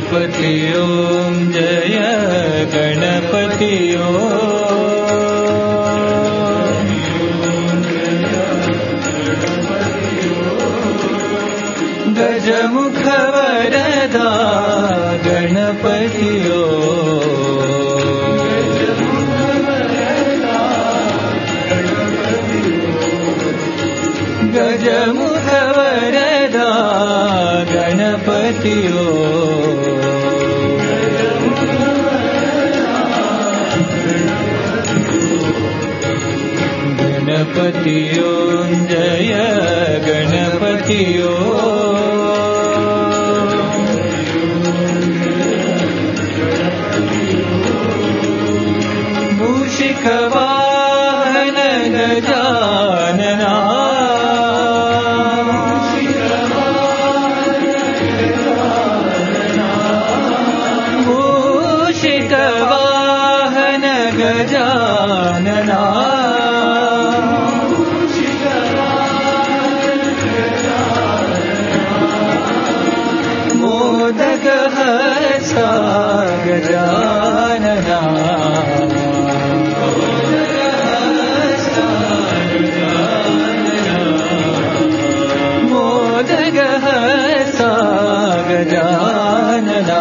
गणपति ओम जय गणपति गजमुख वरदा गणपति गजमुख वरदा गणपति गणपति ओम जय गणपति मूषिकवाहन गजानना मूषिकवाहन गजानना मोदकहस्ता गजानना मोदकहस्ता गजानना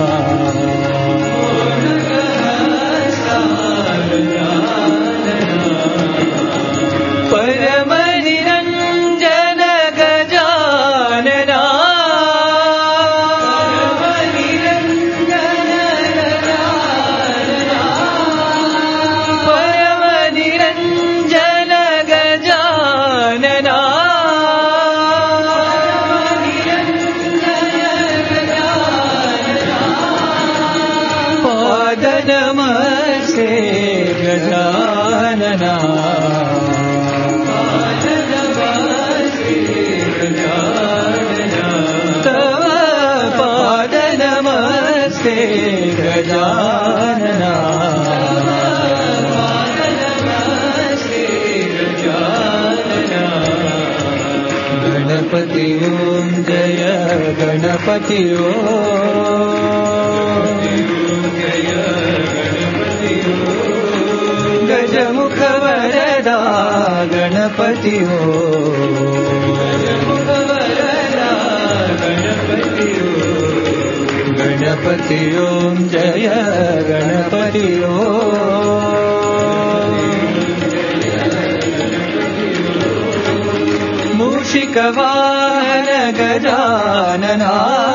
परम निरंजन गजानना परम निरंजन गजानना पाद नमस्ते गजानना तव पाद नमस्ते गजानना गणपति ओम जय गणपति गजमुख वरदा गणपति गणपति ओम जय गणपति मूषिकवाहन गजानना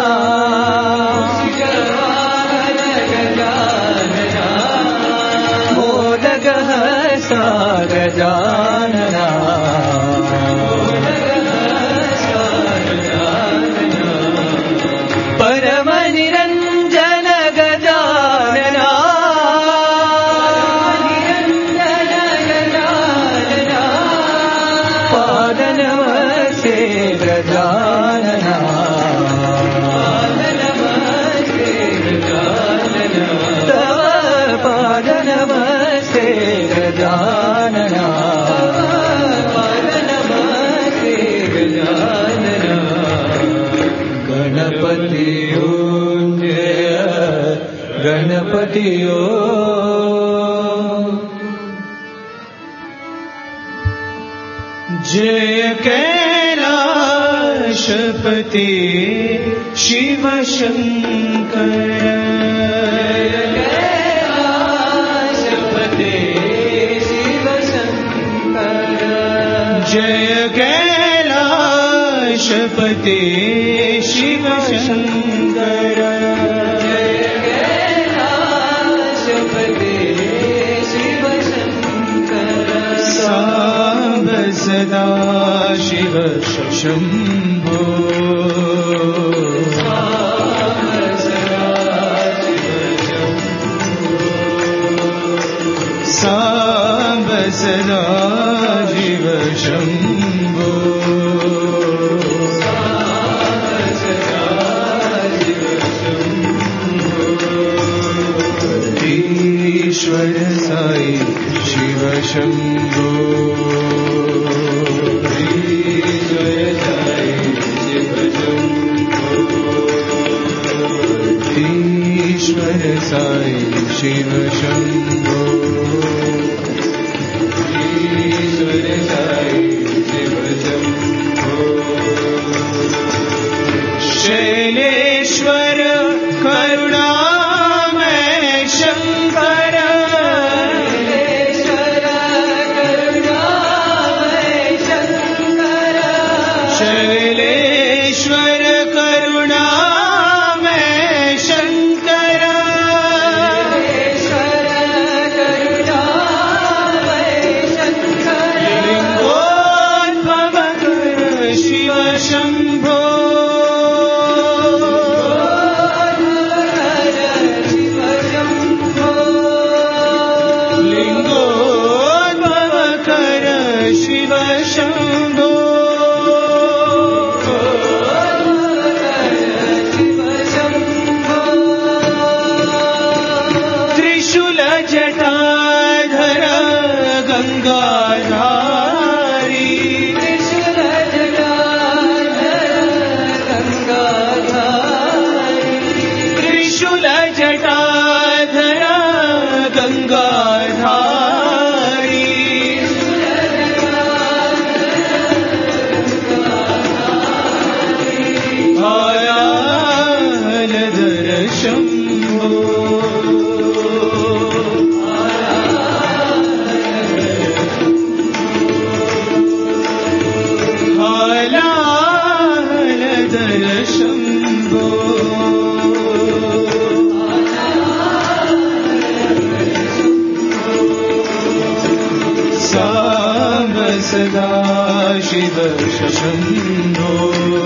मोदकहस्ता गजानना परम निरंजन गजानना पाद नमस्ते गजानना तव पाद नमस्ते गजानना गणपति ओम जय गणपति जय कैलाशपति शिव शंकर जय कैलाशपति शिव शंकर जय कैलाशपति शिव शंकर सांब सदा शिव शंभो सांब सदा शिव शंभो ईश्वर साई शिव शंभो ईश्वर साई शिव शंभो शैलेश्वर करुणामय शंकर शैलेश्वर करुणामय शंकर लिंगोद्भवकर शिव शंभो लिंगोद्भवकर शिव शंभो त्रिशूल जटाधर गंगाधारी त्रिशूल जटाधर गंगाधारी आयालधर शंभो आयालधर शंभो साम्ब सदा शिव शंभो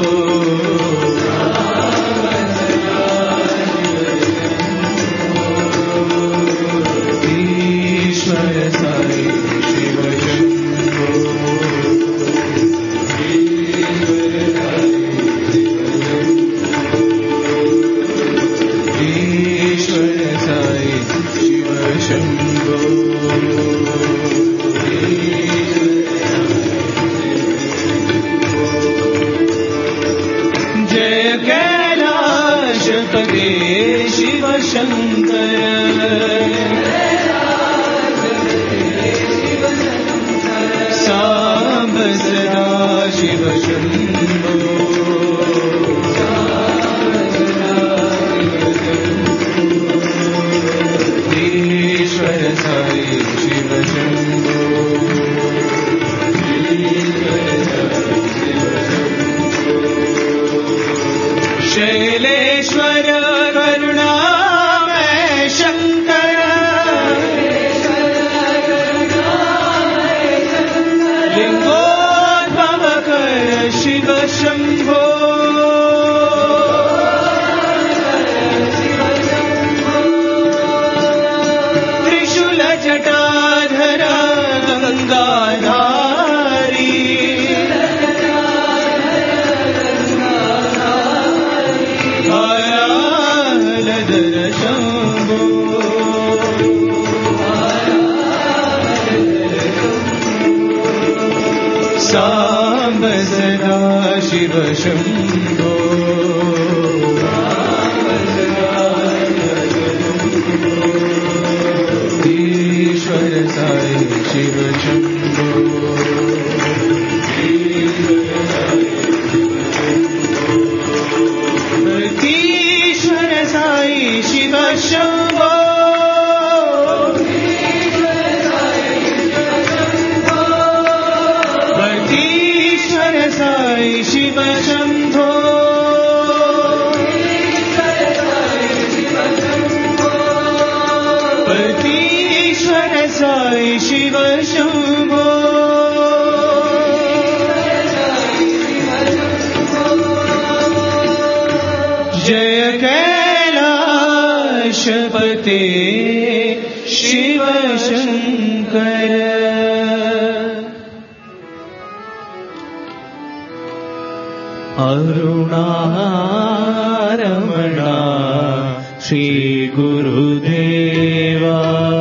ईश्वर साई शिव शंभो ईश्वर साई शिव शंभो जय कैलाशपते शिव शंकर साम्ब सदा शिव शंभो ईश्वर साई शिव शंभो शैलेश्वर करुणामय शंकर लिंगोद्भवकर शिव शंभो त्रिशूल जटाधर गंगाधारी आयालधर शंभो साम्ब सदा शिव शंभो ईश्वर साई शिव शंभो ईश्वर साई शिव शंभो ईश्वर साई शिव शंभो ईश्वर साई शिव शंभो जय कैलाशपते शिव शंकर अरुणारमणा श्री गुरुदेवा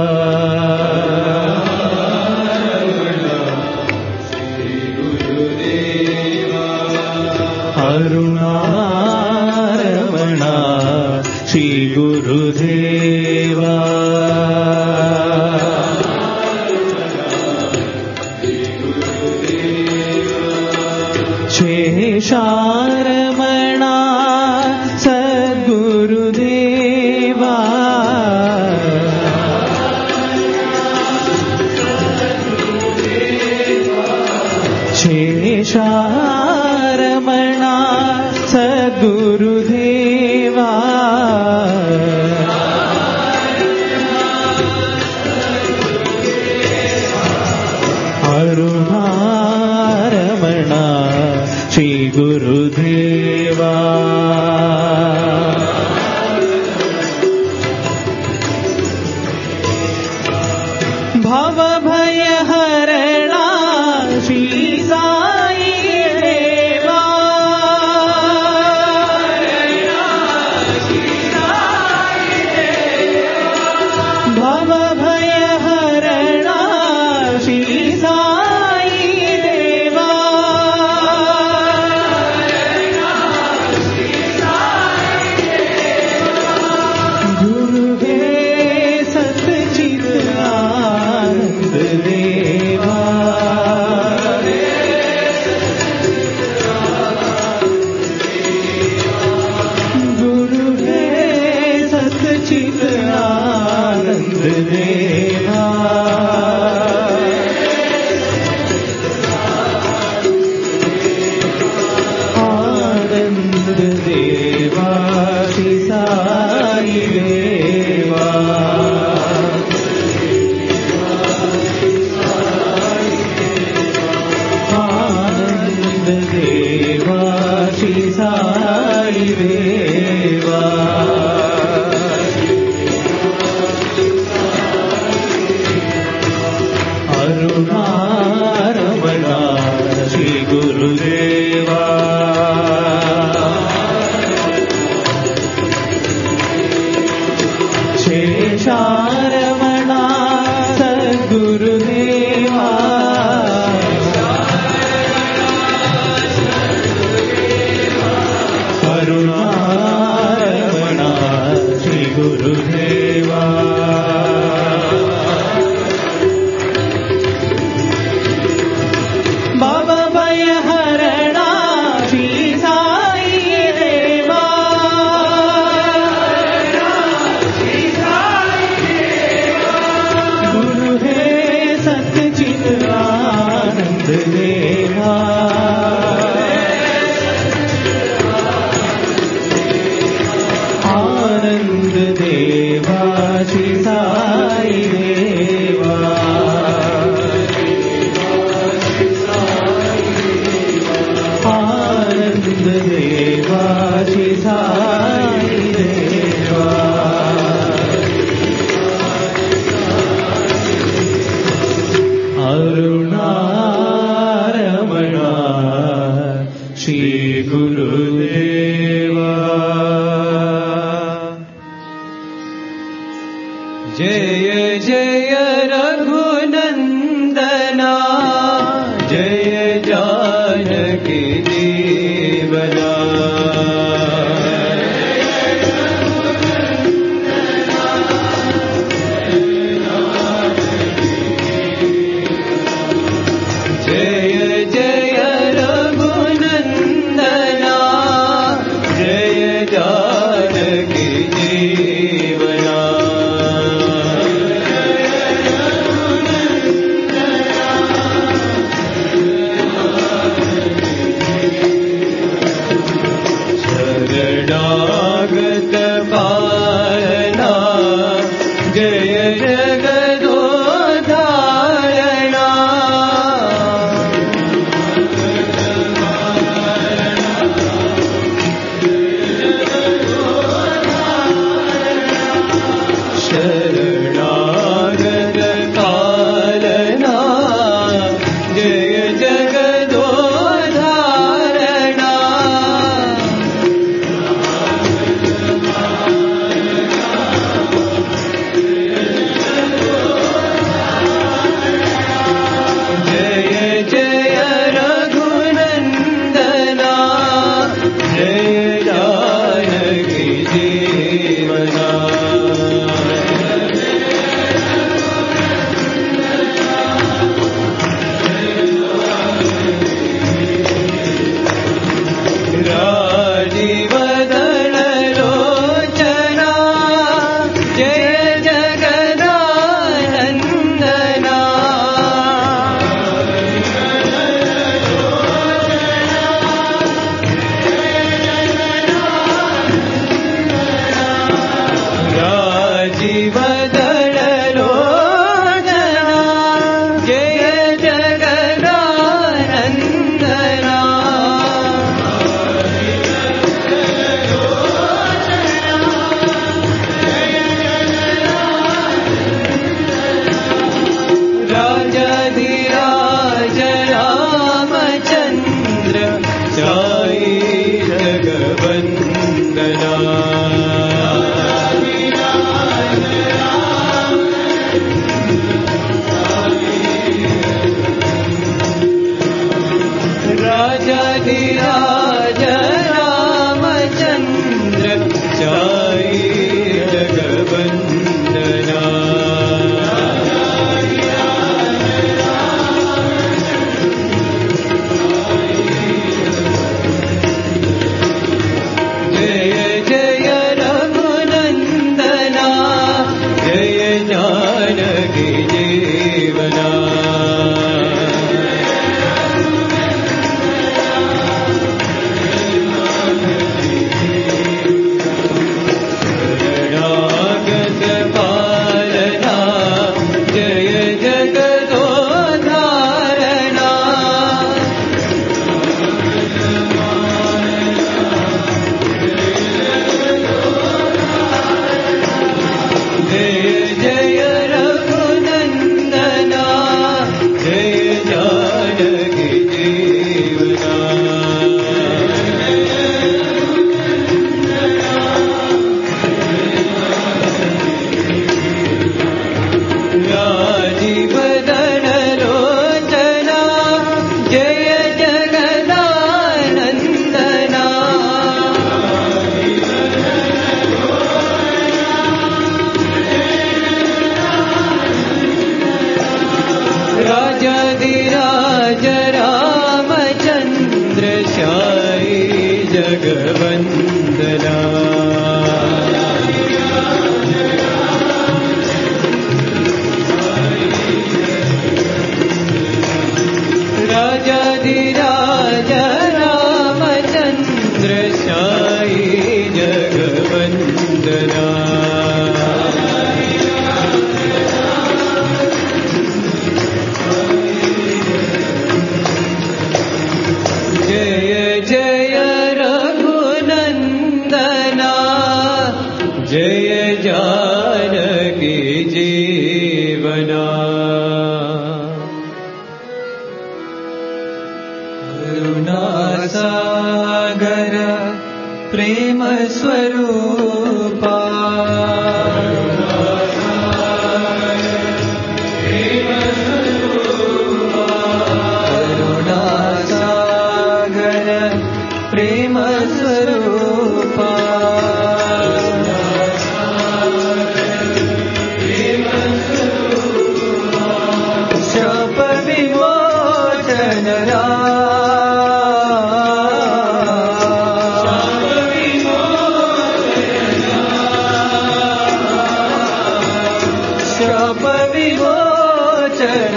अरुणारमणा श्री गुरुदेवा शेषारमणा सद्गुरुदेवा अरुणारमण श्री गुरुदेवा भव भय हरणा श्री साई देवा भव भय हरणा श्री साई देवा गुरुवे सच्चिद आनंद देवा गुरुवे सच्चिद आनंद देवा आनंद देवा श्री साई देवा आनंद देवा श्री साई देवा अरुणारमणा श्री गुरुदेवा शेषारमणा सद्गुरुदेवा अरुणारमणा श्री गुरुदेवा भव भय हरणा श्री साई देवा गुरु हे सच्चिद आनंद देवा आनंद देवा श्री साई देवा आनंद देवा श्री साई देवा अरुणारमणा श्री गुरुदेवा जय जय रघुनंदना जय जानकी जीवना जय जय रघुनंदना जय जानकी जीवना शरणागत पालना जय जगदोधारणा शरणागत पालना जय जगदोधारणा जय जय रघुनंदना जय जानकी जीवना राजीवदन लोचना जय जगदानंदना जगवन्दना राजाधिराज रामचन्द्र साई जगवन्दना जय जय रघुनन्दना जय जानकी जीवना करुणासागर प्रेम स्वरूपा करुणासागर प्रेम स्वरूपा शाप विमोचन शाप विमोचन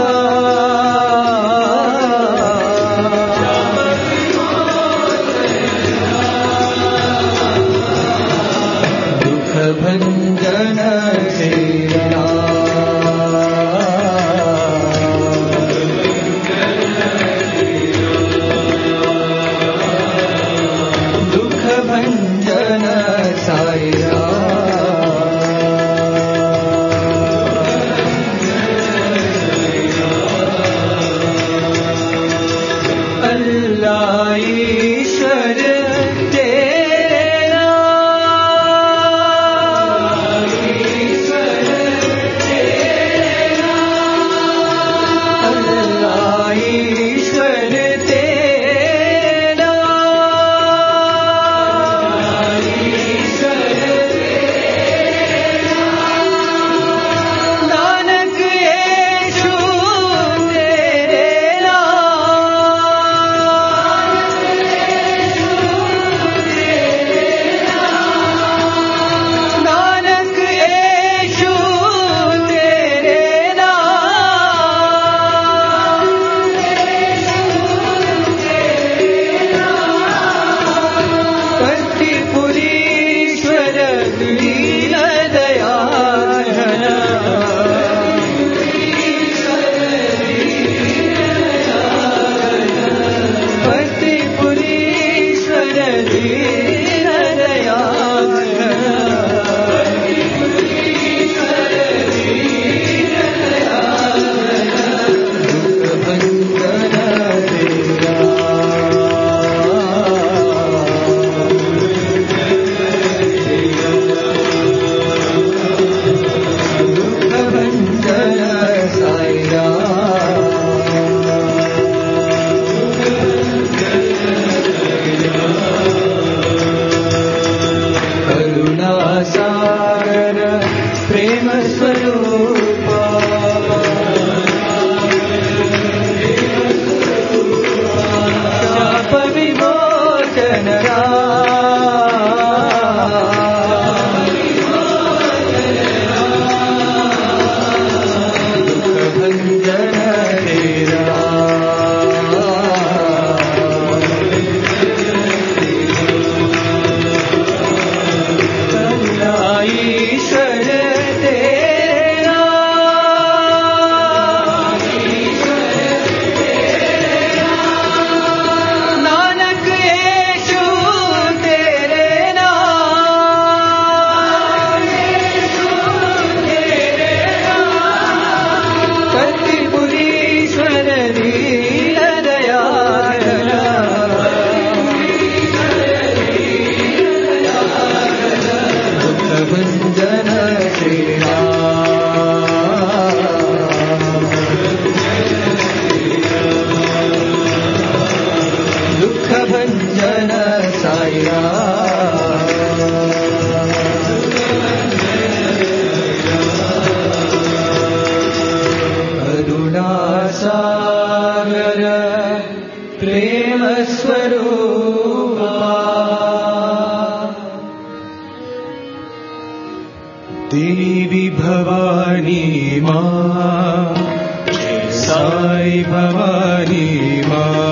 दुख भंजन सेना दुख भंजन साईरा अल्लाह ईश्वर तेरा अल्लाह ईश्वर तेरा नानक येशु तेरे नानक येशु तेरे कर्तिपुरीश्वर दीन दयाल कर्तिपुरीश्वर दीन दयाल दुख भंजन साईरा करुणा सागर प्रेम स्वरूपा शाप विमोचन दुख भंजन तेरा अल्लाह ईश्वर तेरा नानक येशु तेरे कर्तिपुरीश्वर दीन दयाल दुख भंजन श्रीरा दुख भंजन साईरा करुणा सागर प्रेम स्वरूपा देवी भवानी माँ, जय साई भवानी माँ।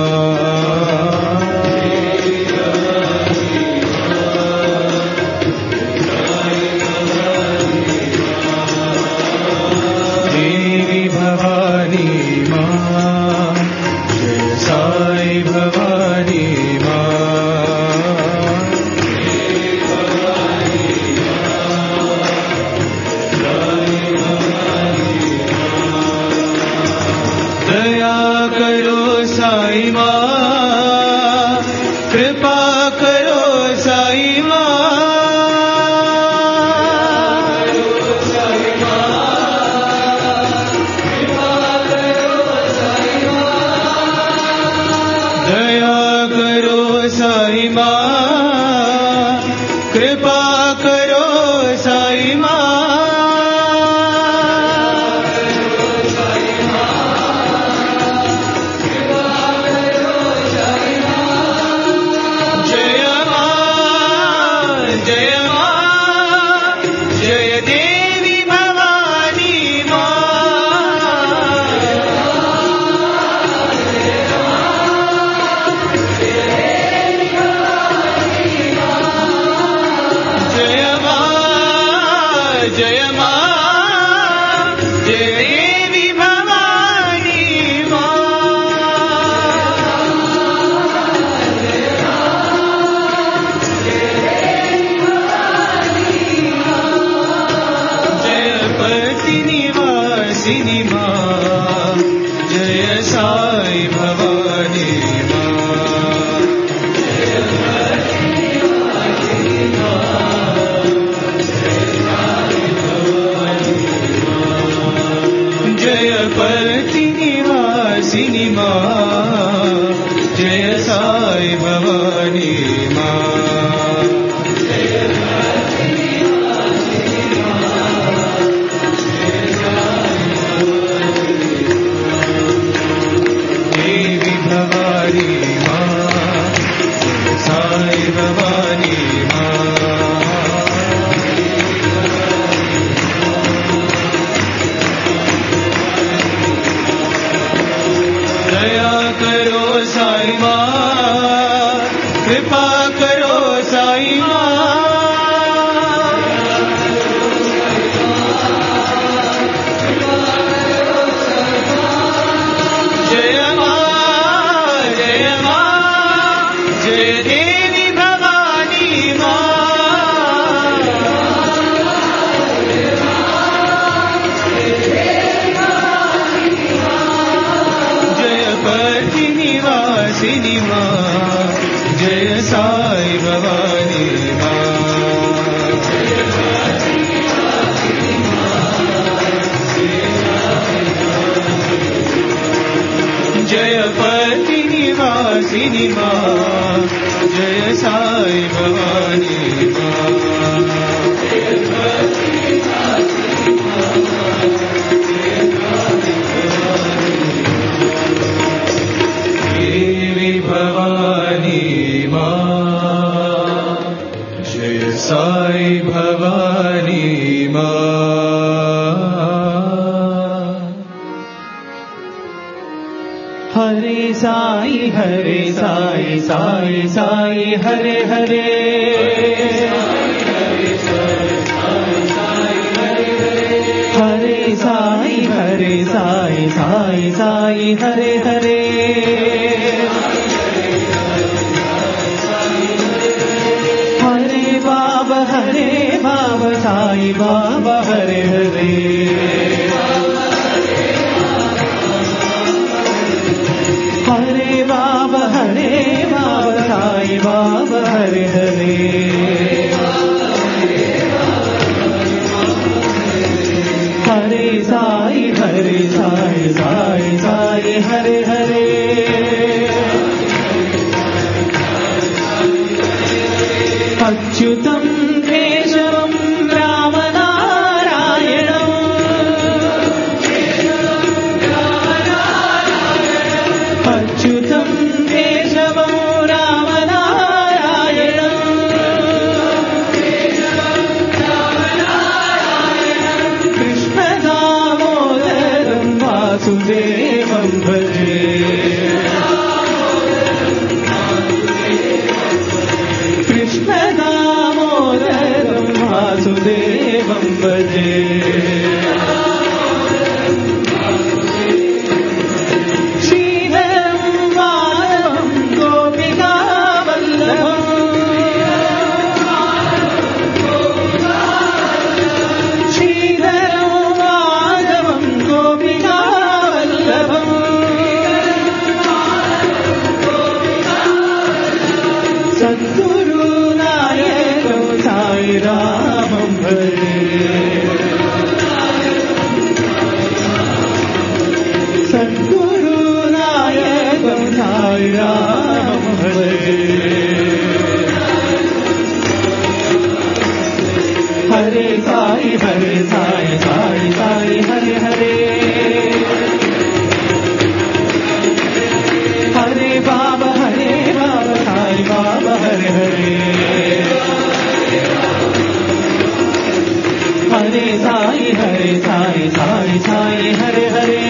देवी भवानी माँ, जय साई भवानी माँ। दया करो साई माँ, कृपा करो साई माँ। दया करो साई माँ, कृपा करो साई माँ। कृष्णदामोदरं वासुदेवं भजे श्रीधरं माधवं गोपिकावल्लभम् श्रीधरं माधवं गोपिकावल्लभम् सद्गुरुनायकं साई रामं भजे सद्गुरुनायकं साई रामं भजे हरे साई साई साई हरे हरे हरे बाबा साई बाबा हरे हरे हरे साई साई हरे हरे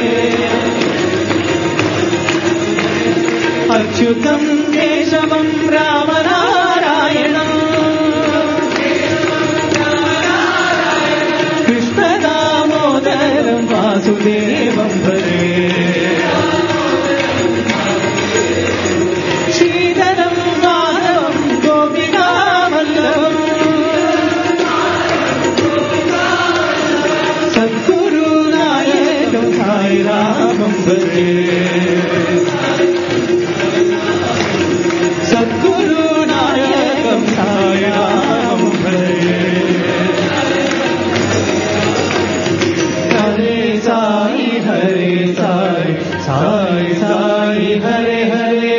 अच्युतं केशवं रामनारायणम् कृष्णदामोदरं वासुदेवं भजे श्रीधरं माधवं गोपिकावल्लभम् सद्गुरुनायकं साई रामं भजे सद्गुरुनायकं साई रामं भजे हरे साई साई हरे हरे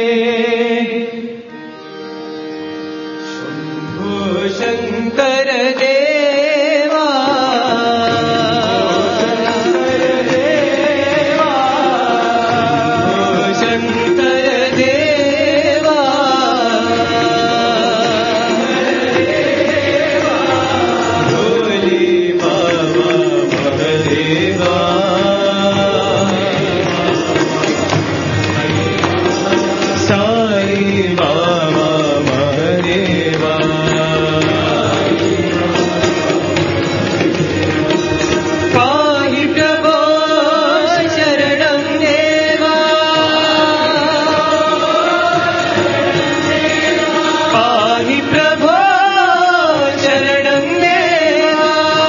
शंभो शंकर देवा शंकर देवा भोले बाबा महादेवा साई बाबा महादेवा पाहि प्रभो शरणं देवा पाहि प्रभो शरणं देवा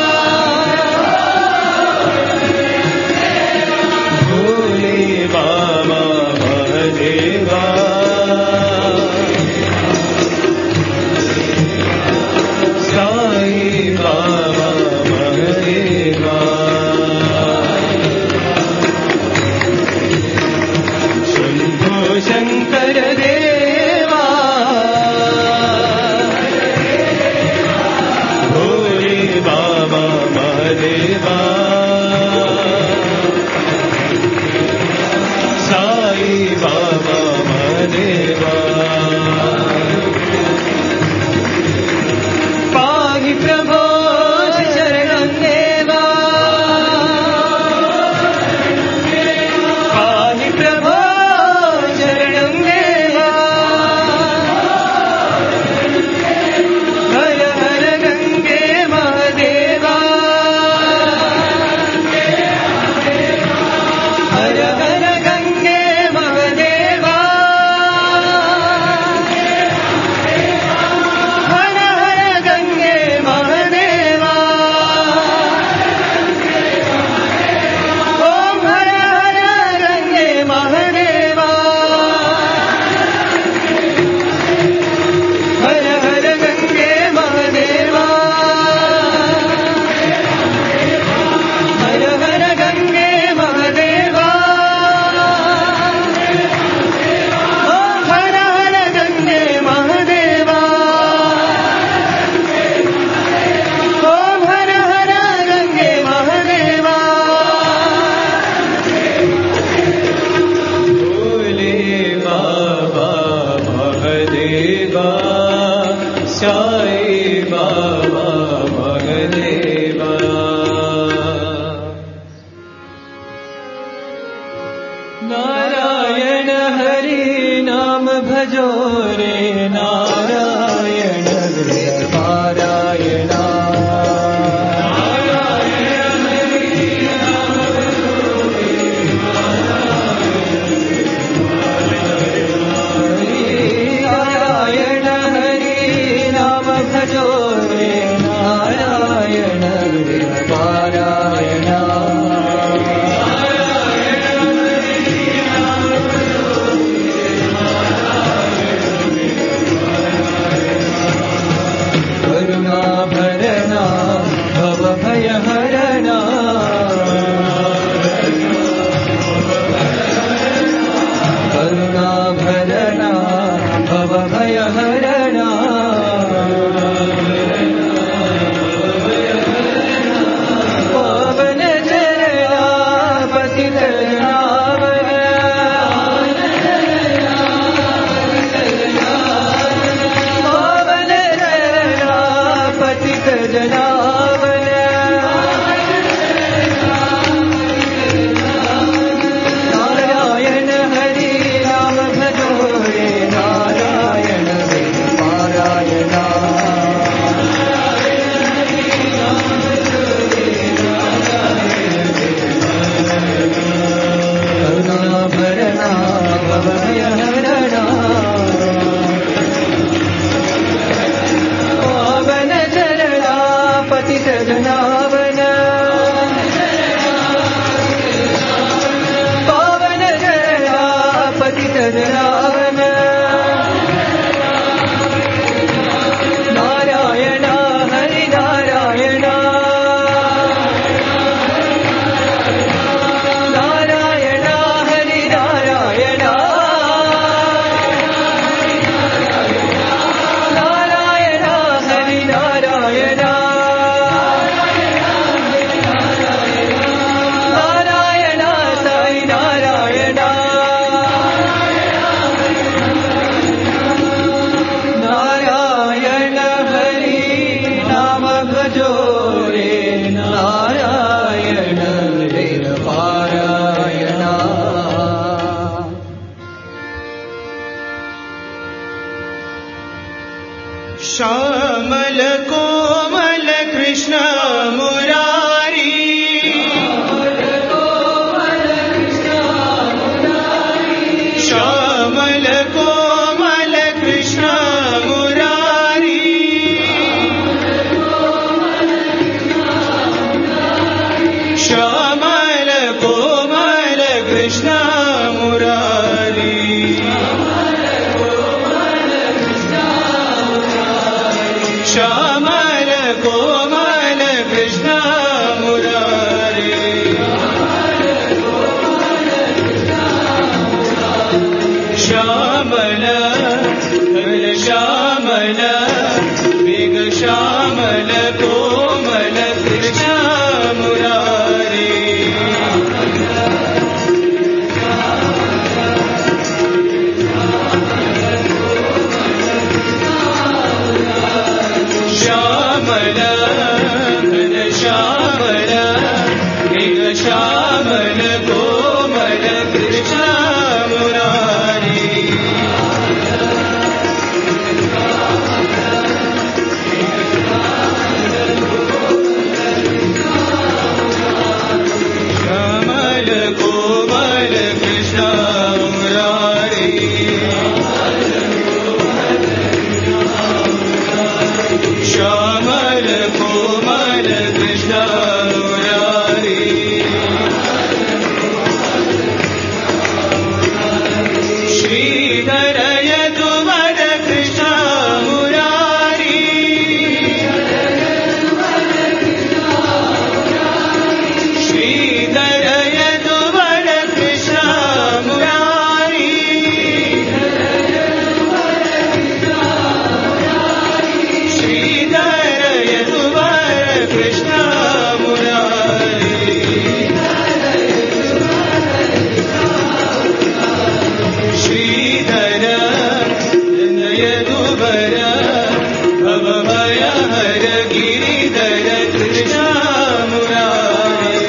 भोले बाबा महादेवा साई बाबा महादेवा शंभो शंकर देवा भोले बाबा महादेवा साई बाबा महादेवा पाहि प्रभो शरणं देवा पाहि प्रभो शरणं देवा हर हर गंगे महादेवा हर हर गंगे महादेवा हर हर गंगे महादेवा ओम हर हर गंगे महादेवा हर हर गंगे महादेवा हर हर गंगे महादेवा ओम हर हर गंगे महादेवा ओम हर हर गंगे महादेवा भोले बाबा महादेवा साई बाबा महादेवा नारायण हरि नाम भजो रे नारायण पतित जनावन पावन जया पतित जनावन नारायण हरि नारायण नारायण हरि नारायण नारायण हरि नारायण नारायण साई नारायण नारायण हरि नाम भजो रे नारायण वेद पारायण श्यामल कोमल कृष्ण मुरारी श्यामल कोमल कृष्ण मुरारी श्यामल कोमल कृष्ण मुरारी श्यामल कोमल कृष्ण मुरारी श्यामल कल श्यामल वेग श्यामल कोमल कृष्ण मुरारी श्यामल घन श्यामल वेग श्यामल कोमल कृष्ण मुरारी श्यामल कोमल कृष्ण मुरारी श्यामल कोमल कृष्ण मुरारी श्रीधर यदुवर कृष्ण मुरारी श्रीधर यदुवर कृष्ण मुरारी श्रीधर यदुवर कृष्ण मुरारी श्रीधर यदुवर भवभय हर गिरिधर कृष्ण मुरारी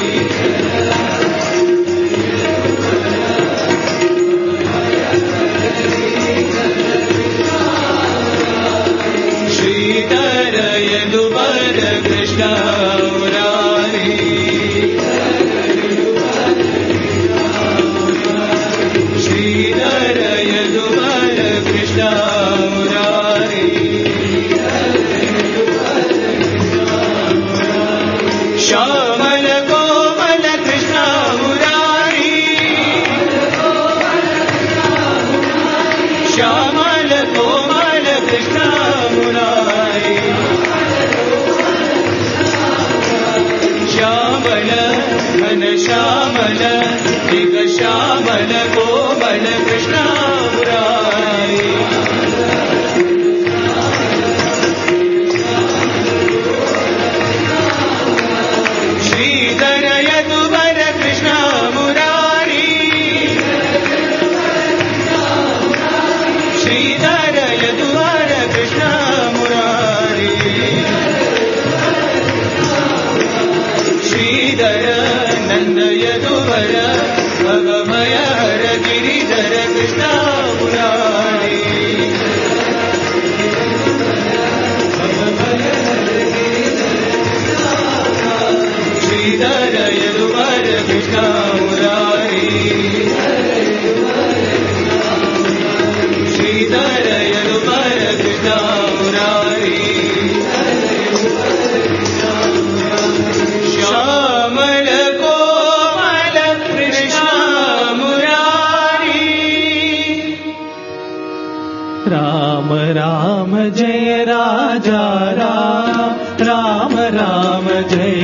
श्रीधर यदुवर कृष्ण मुरारी श्रीधर यदुवर कृष्ण मुरारी श्यामल कोमल कृष्ण मुरारी श्यामल कोमल कृष्ण मुरारी श्यामल घन श्यामल दिग श्यामल कोमल कृष्ण मुरारी श्रीधर यदुवर कृष्ण मुरारी श्रीधर यदुवर कृष्ण मुरारी श्रीधर नंद यदुवर भवभय हर गिरिधर कृष्ण मुरारी श्रीधर यदुवर कृष्ण मुरारी श्रीधर यदुवर कृष्ण मुरारी जय राजा राम, राम राम जय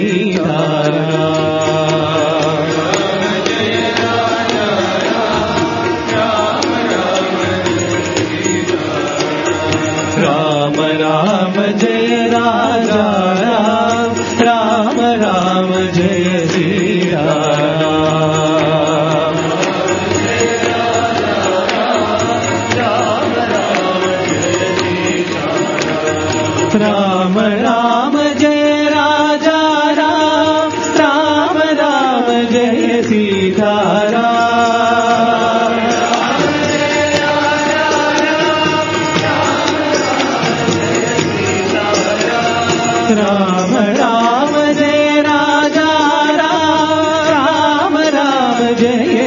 सीताराम। राम राम जय राजा राम, राम राम जय सीताराम। राम राम जय राजा राम, राम राम जय सीताराम। राम राम जय राजा राम, राम राम जय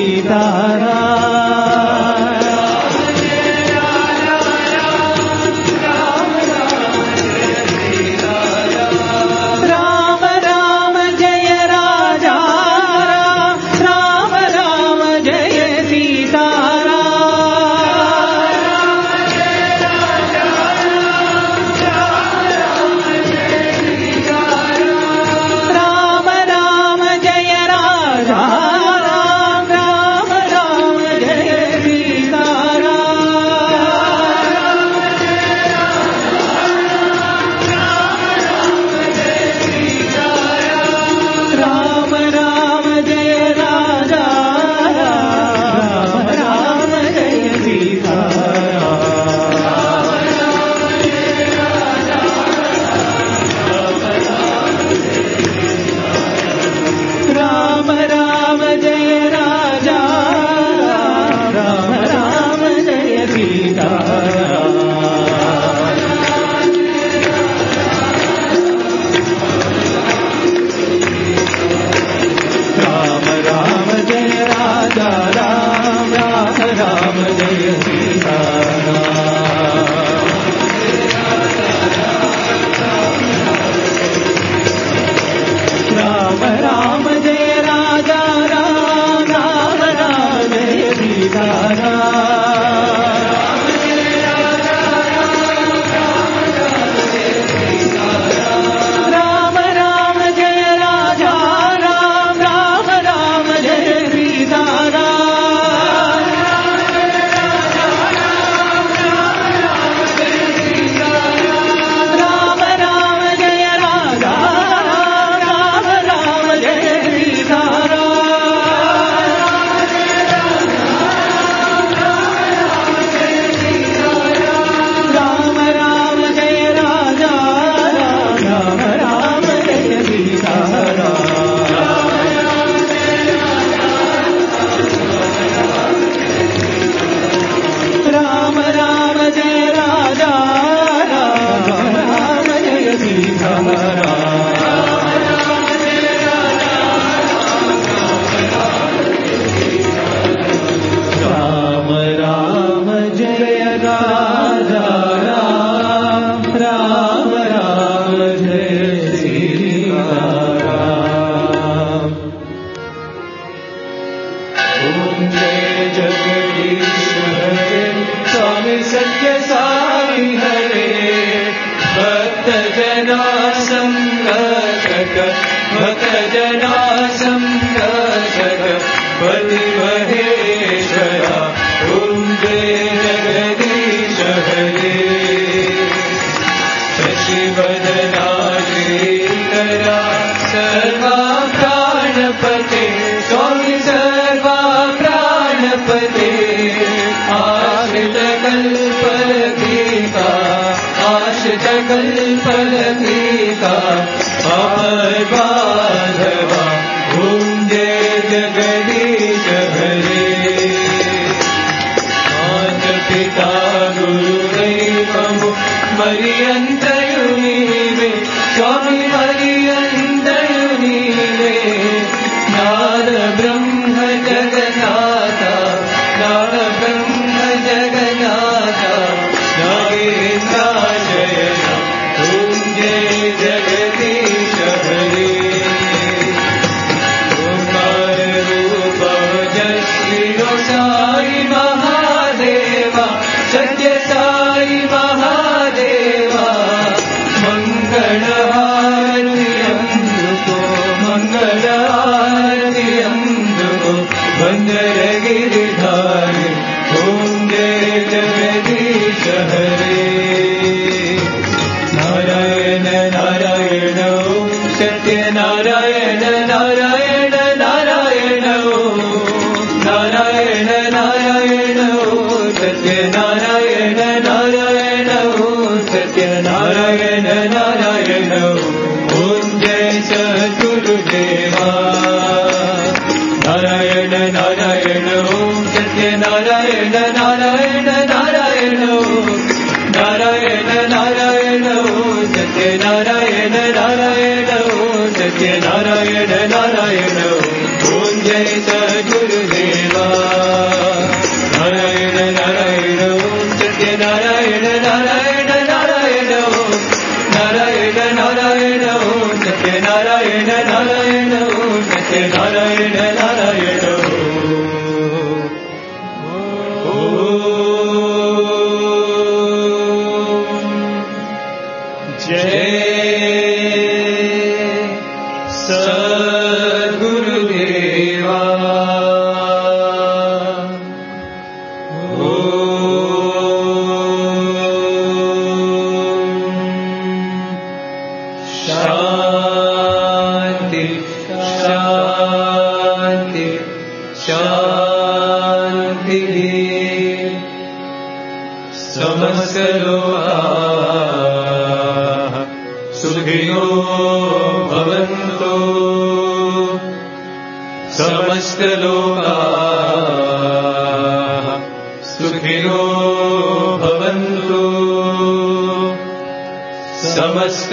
सीताराम। राम राम जय राजा राम, राम राम जय सीताराम। राम राम जय राजा राम, राम राम जय सीताराम। राम राम जय राजा राम, राम जय सीताराम। राम राम जय राजा राम, राम जय सीताराम। राम राम जय राजा राम, राम राम जय सीताराम। राम राम जय राजा राम, राम राम जय सीताराम। राम राम जय राजा राम, राम राम जय सीताराम। राम राम जय राजा राम, राम राम जय सीताराम। राम राम जय राजा राम, राम राम जय सीताराम। राम राम जय राजा राम, राम जय सीताराम। राम राम जय राजा राम, राम राम जय सीताराम। ओम जय जगदीश हरे, स्वामी सत्य साई हरे। भक्त जना संरक्षक, भक्त जना संरक्षक, पति महेश्वरा। ओम जय जगदीश हरे। शशिवदना श्रीकरा, सर्वा प्राणपते, स्वामी सर्वा प्राणपते। आश्रित कल्पलतिका, आश्रित कल्पलतिका, अमर बांधवा। ओम जय जगदीश हरे। मात पिता गुरुदैवमु मरियन्तयु नीवे, स्वामी मरियन्तयु नीवे। नाद ब्रह्म जगन्नाथा, नाद ब्रह्म जगन्नाथा, नागेन्द्राशयना। ओम जय जगदीश हरे। ओंकार रूप जय श्री साई महादेवा, सत्य साई महा सत्यनारायण नारायण ओम जय सद्गुरुदेवा नारायण नारायण ओम सत्यनारायण नारायण नारायण नारायण नारायण ओम सत्यनारायण नारायण ओम सत्यनारायण नारायण ओम जय सद्गुरुदेवा नारायण नारायण ओम सत्यनारायण नारायण नारायण नारायण नारायण ओम सत्यनारायण नारायण ओम सत्यनारायण नारायण जय सद्गुरुदेवा शांति शांति शांति समस्त लोकाः सुखिनो भवन्तु समस्त लोकाः सुखिनो भवन्तु समस्त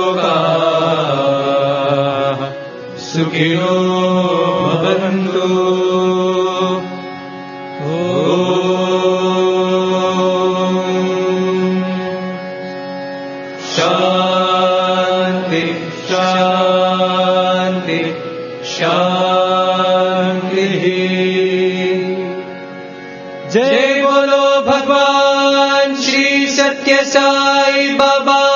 लोकाः सुखिनो भवन्तु शांति शांति शांति जय बोलो भगवान श्री सत्य साई बाबा